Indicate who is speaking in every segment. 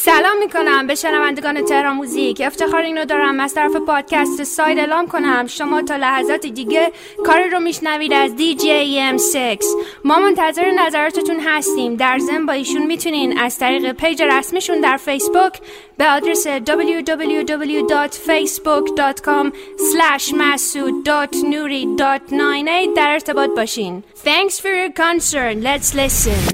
Speaker 1: سلام میکنم به شنوندگان تهران موزیک. افتخار اینو دارم از طرف پادکست ساید اعلام کنم شما تا لحظات دیگه کاری رو میشنوید از DJM6. ما منتظر نظراتتون هستیم. در ضمن با ایشون میتونین از طریق پیج رسمیشون در فیسبوک به آدرس www.facebook.com/masood.nuri.98 در ارتباط باشین. Thanks for your concern. Let's listen.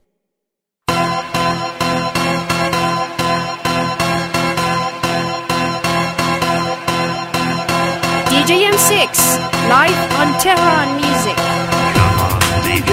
Speaker 1: DJM6 live on Tehran Music.
Speaker 2: Come on, DJ.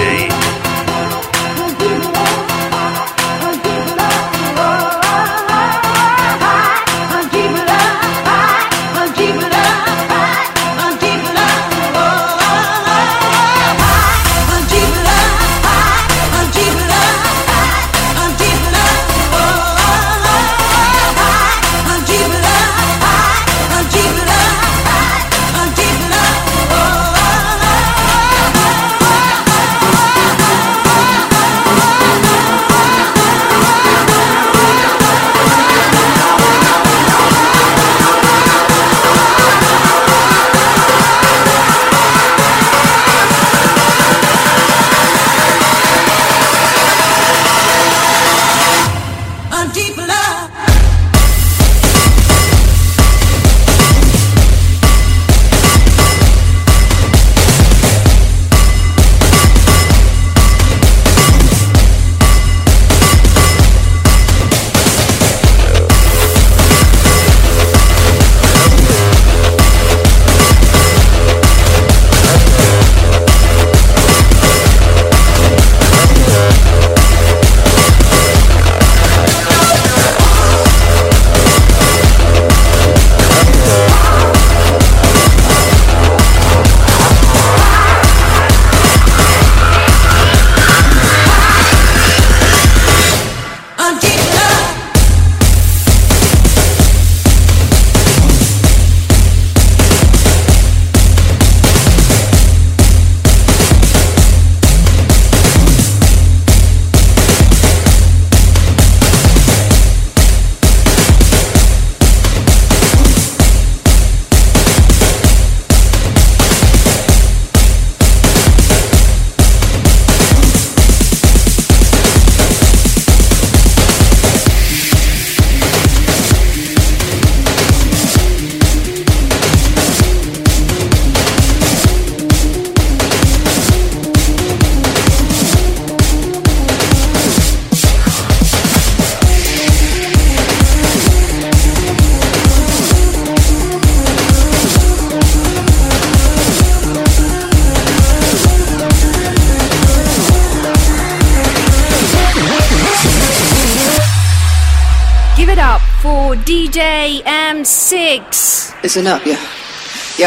Speaker 1: DJM6.
Speaker 3: Listen up, yeah. Yo.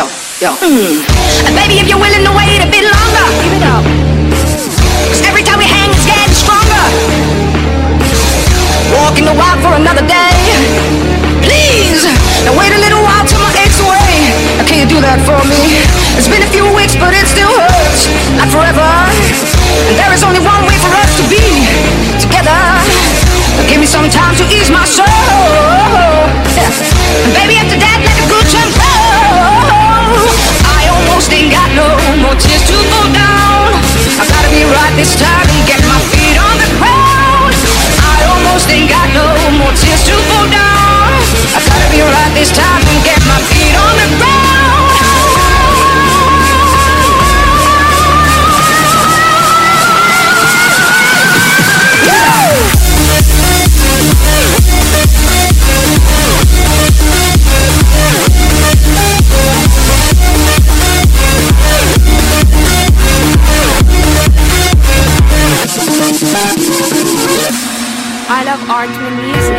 Speaker 4: Baby, if you're willing to wait a bit longer,
Speaker 1: Give it up.
Speaker 4: 'cause every time we hang, it's getting stronger. Walking the wild for another day. Please, now wait a little while till my aches away. Now can you do that for me? It's been a few weeks, but it still hurts. Not forever. And there is only one way for us to be together. Now give me some time to ease my soul. Yeah. And baby, after that, let the good times roll. I almost ain't got no more tears to fall down. I gotta be right this time and get my feet on the ground. I almost ain't got no more tears to fall down. I gotta be right this time and get my feet on the ground.
Speaker 1: I love art and music.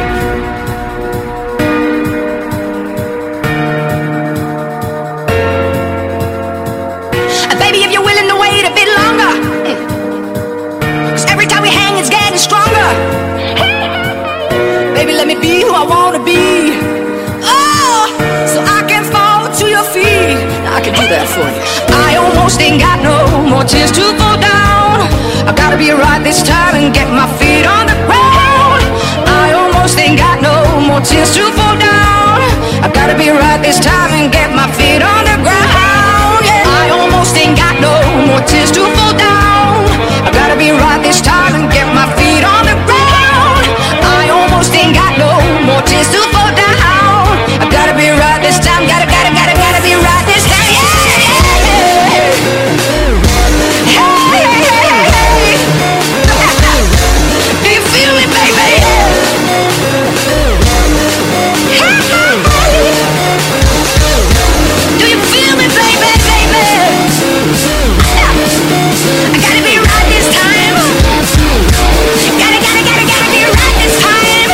Speaker 4: Baby, if you're willing to wait a bit longer, 'cause every time we hang, it's getting stronger. Baby, let me be who I wanna be. Oh, so I can fall to your feet.
Speaker 3: I can do that for you.
Speaker 4: I almost ain't got no more tears to fall down. I gotta be right this time and get my feet on the ground. I almost almost ain't got no more tears to fall down. I gotta be right this time and get my feet on the ground. Yeah, I almost ain't got no more tears to fall down. I gotta be right this time and get my feet on the ground. I almost ain't got no more tears to fall down. I gotta be right this time. Gotta be right this time. Yeah, yeah, yeah. Hey, hey, hey, hey. Do you feel me, baby? Do you feel me, baby, baby? I gotta be right this time. Gotta be right this time.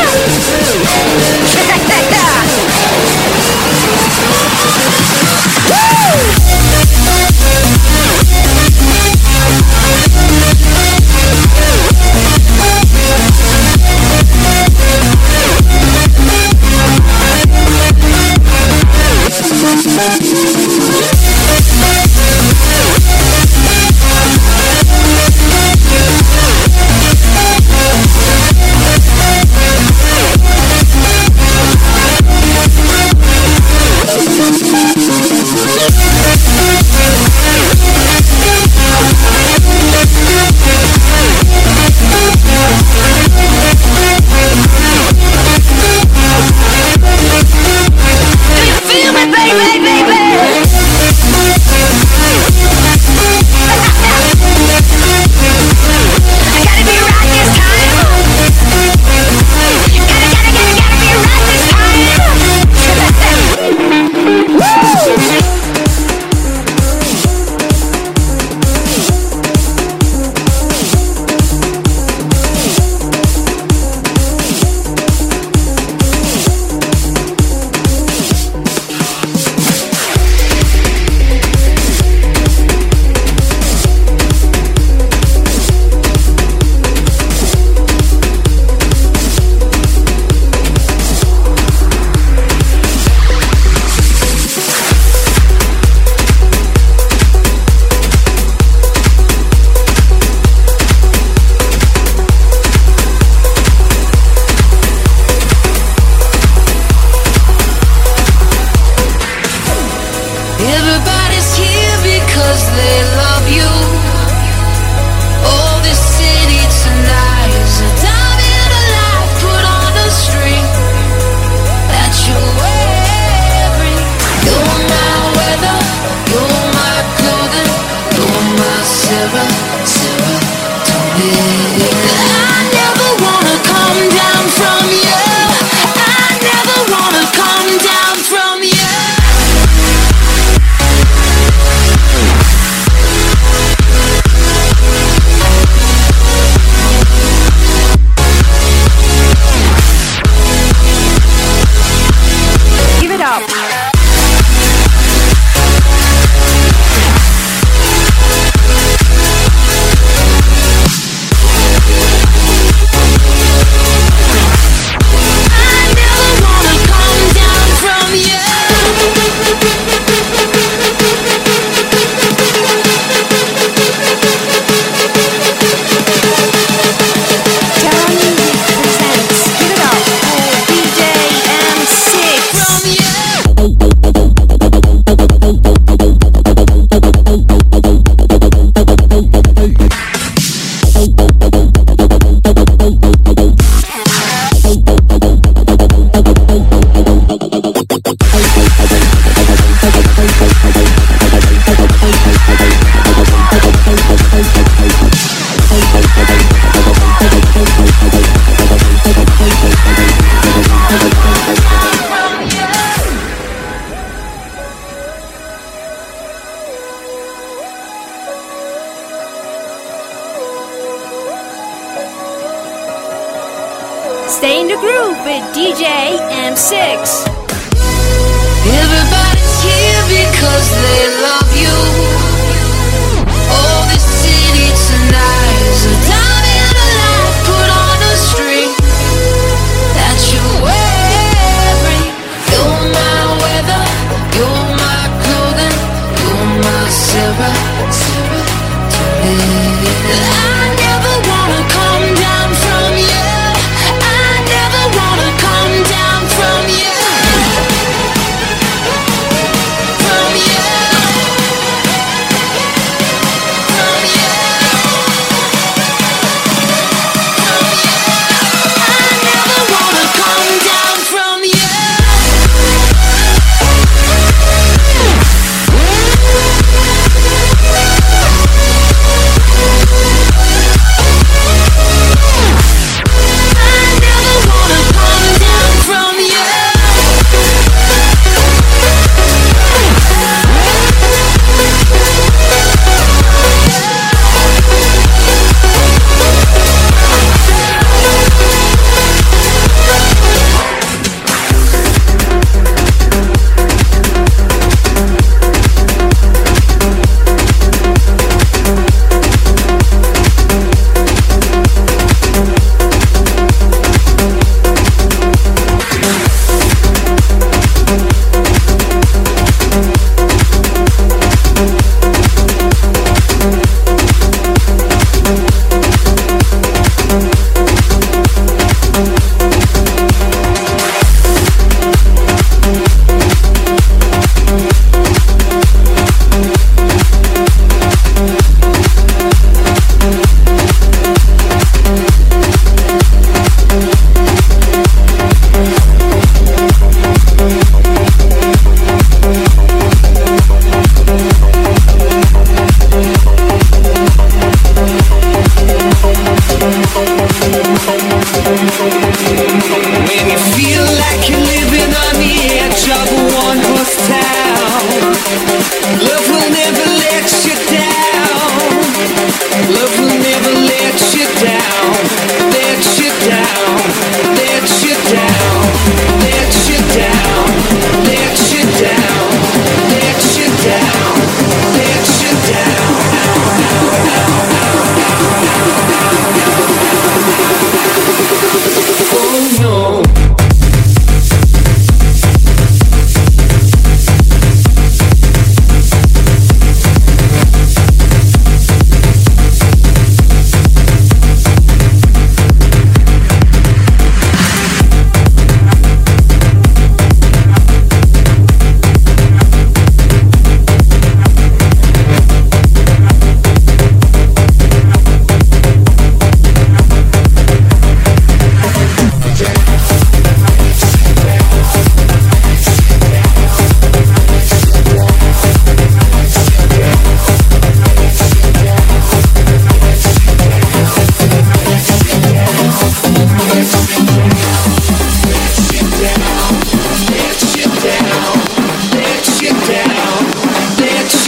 Speaker 1: Stay in the groove with DJ M6.
Speaker 4: Everybody's here because they love you. Oh, this city tonight is a time in a life put on a string that you're wearing. You're my weather, you're my clothing, you're my Sarah. I never wanna come down from you. I never wanna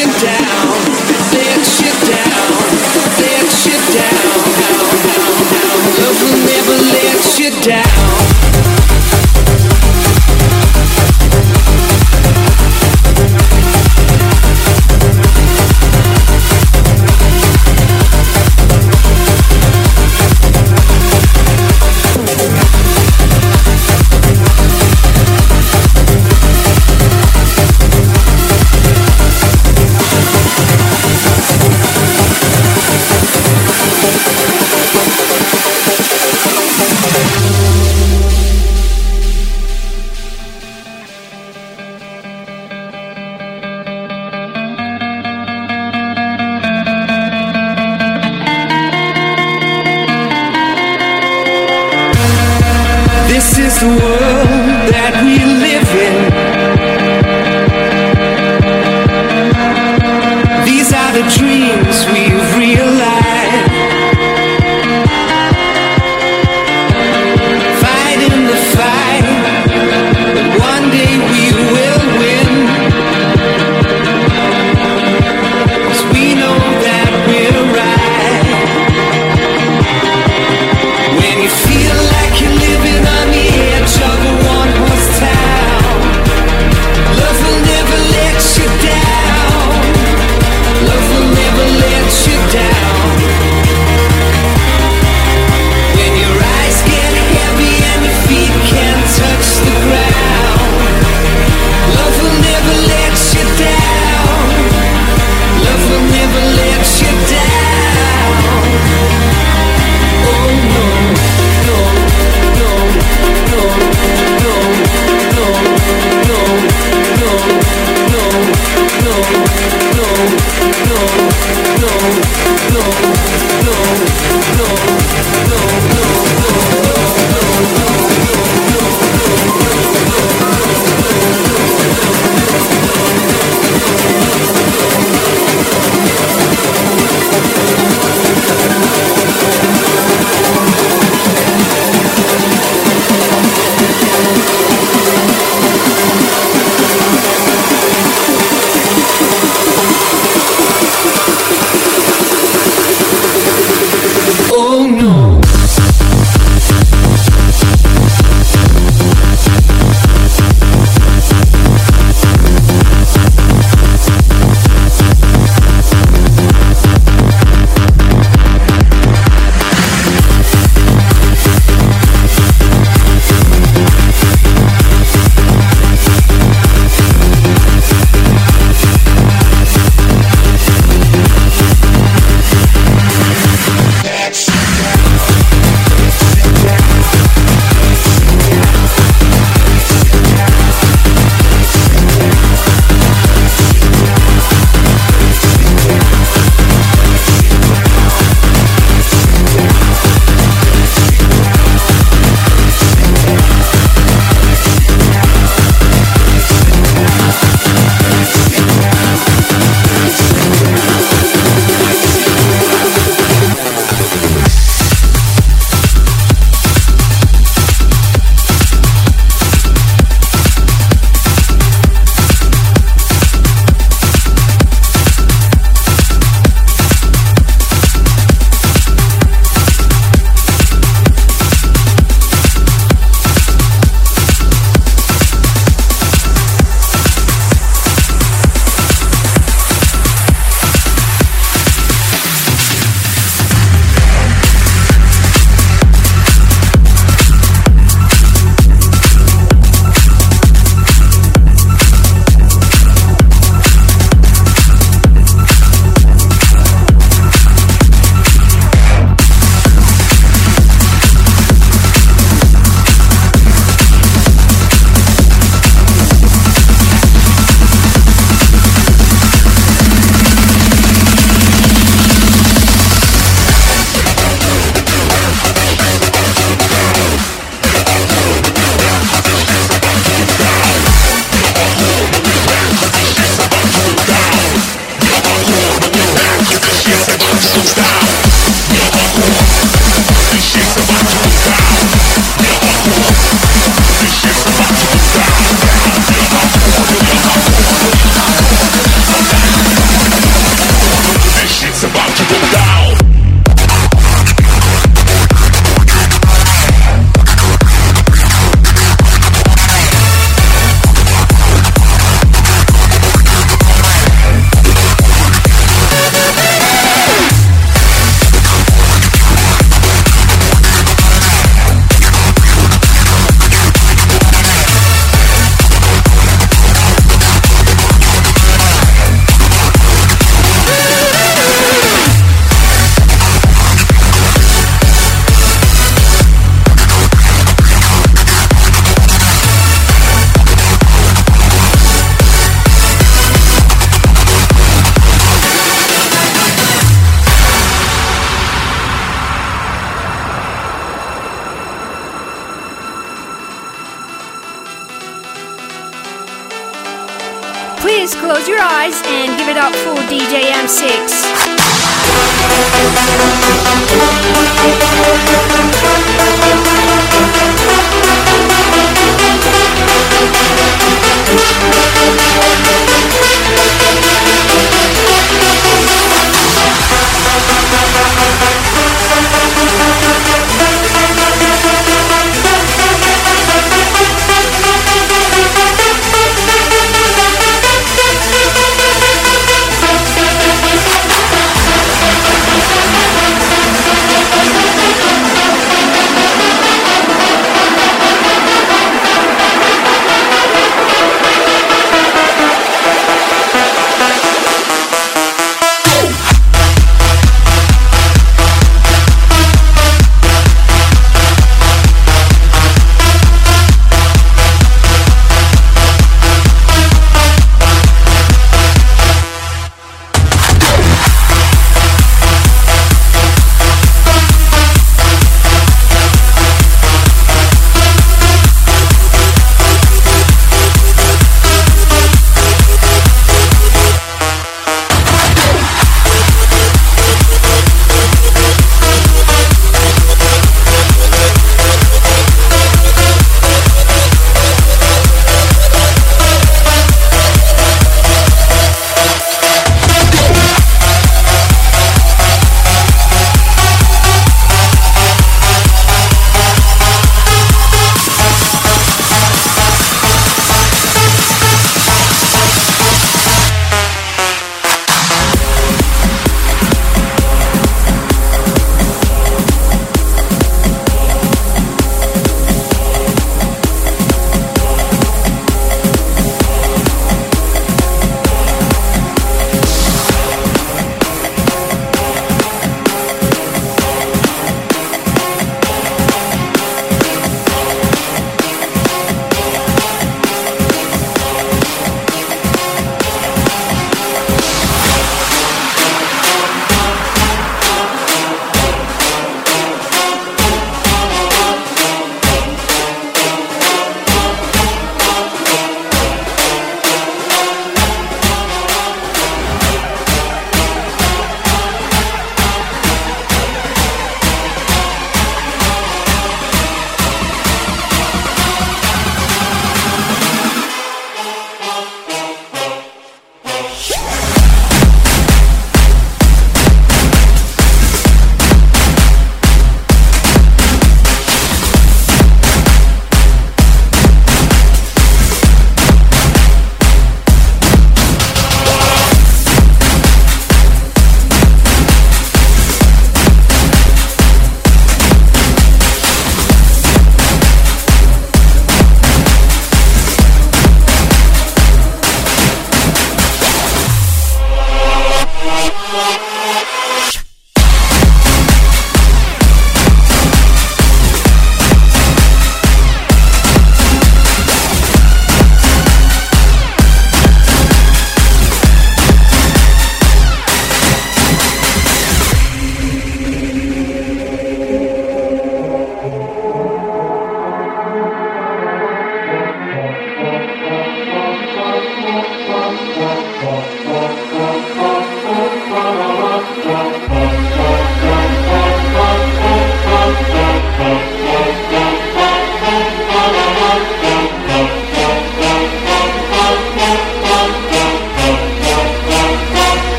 Speaker 5: you down, let you down, let you down. Love will never let you down. This is the world that we live in. These are the dreams we've realized. Fighting the fight, but one day we will win. 'Cause we know that we're right. When you feel like you're living on the edge of a one-horse town, love will never let you down. Love will never let you down. When your eyes get heavy and your feet can't touch the ground, love will never let you down. Love will never let you down. Oh no, no, no, no, no, no, no, no, no, no, no,
Speaker 1: close your eyes and give it up for DJ M6.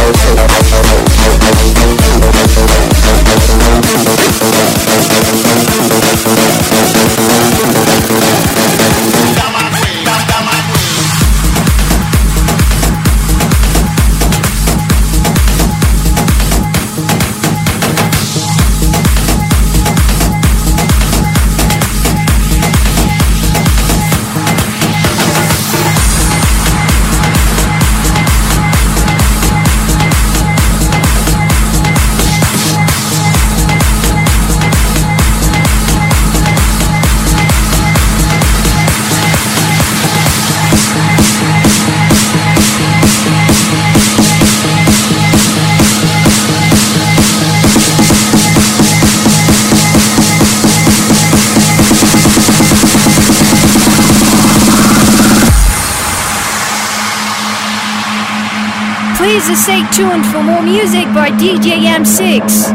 Speaker 1: Please stay tuned for more music by DJ M6.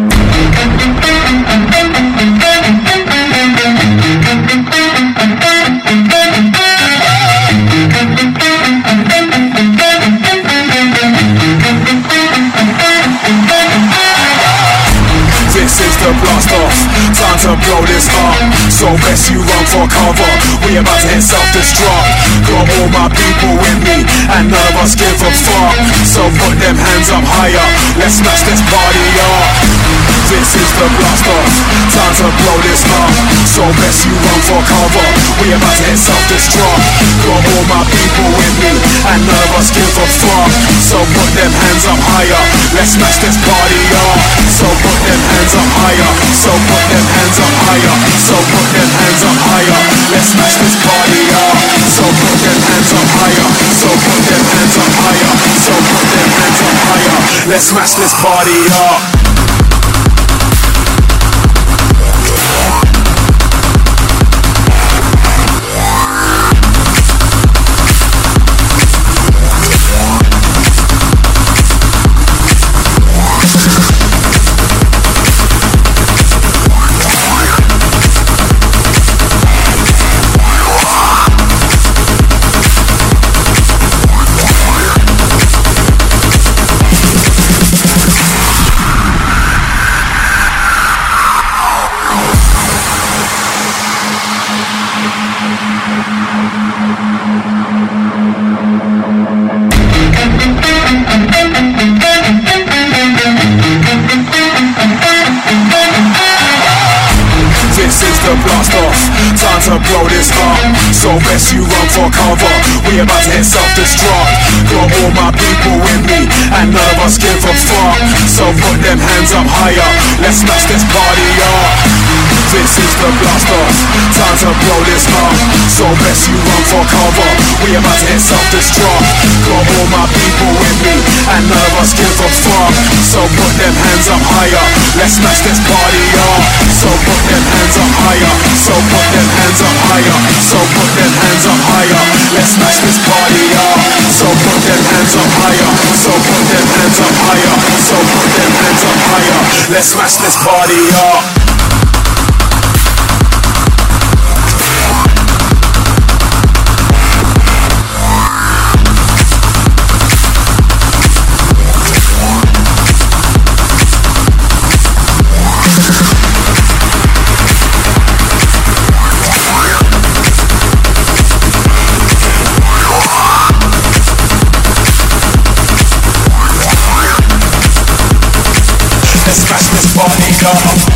Speaker 6: This is the blast off, time to blow this up. So best you run for cover, we about to hit self-destruct. Got all my people with me, and none of us give a fuck. So put them hands up higher, let's smash this party up. This is the blast off, time to blow this up. So best you run for cover, we about to hit self-destruct. Got all my people with me, and none of us give a fuck. So put them hands up higher, let's smash this party up. So put them hands up higher, so put them hands up higher, so put them hands up higher, let's smash this party up. So put them hands up higher, so put them hands up higher, so put them hands up higher, let's smash this party up. To blow this up, so best you run for cover, we about to hit self-destruct. Got all my people with me, and none of us give a fuck. So put them hands up higher, let's smash this party up. This is the blast off, time to blow this up. So best you run for cover, we about to hit self-destruct. Got all my people with me, and none of us give a fuck. So put them hands up higher, let's smash this party up. So put them hands up higher, so put them hands up higher, so put them hands up higher, let's smash this party up. So put them hands up higher, so put them hands up higher, so put them hands up higher, let's smash this party up. Let's smash this party up.